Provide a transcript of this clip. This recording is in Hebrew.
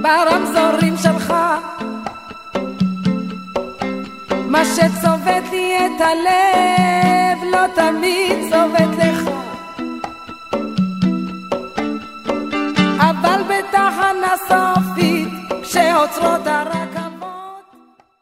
ברמזורים שלך, מה שצובט לי את הלב לא תמיד צובט לך, אבל בתחנה סופית כשעוצרות הרמזורים